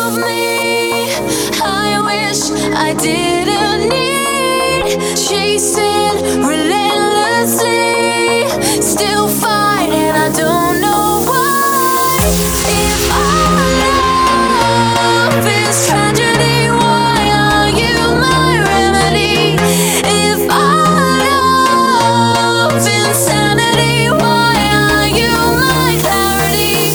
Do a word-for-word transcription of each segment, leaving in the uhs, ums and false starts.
of me. I wish I didn't need chasing relentlessly. Still fighting, I don't know why. If our love is tragedy, why are you my remedy? If our love insanity, why are you my clarity?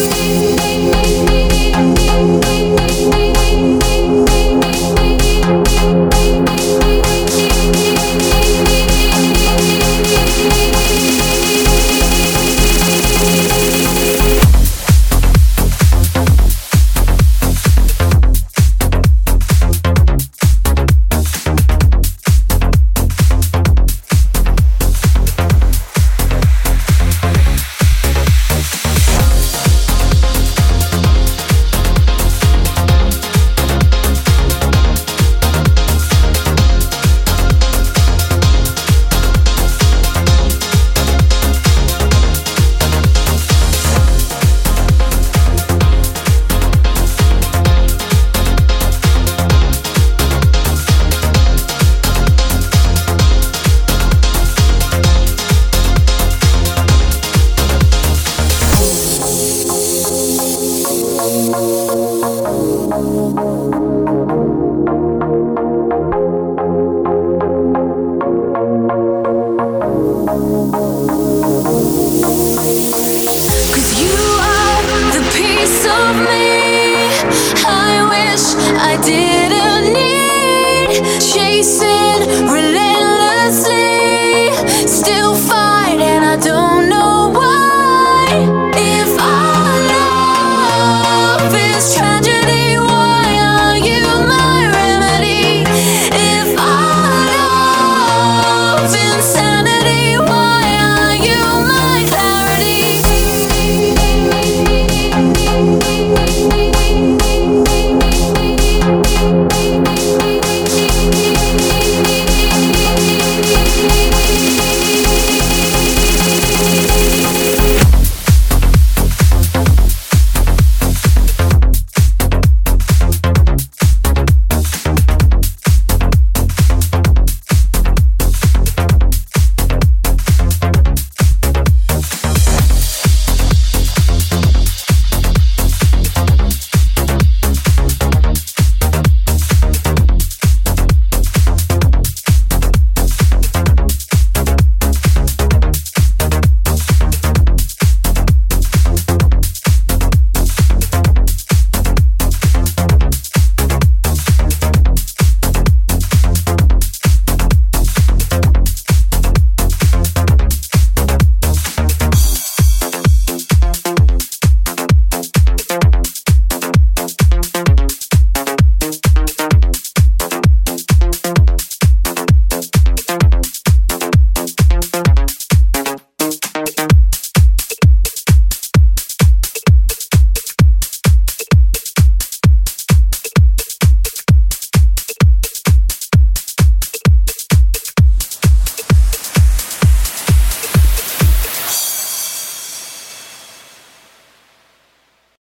Cause you are the piece of me I wish I did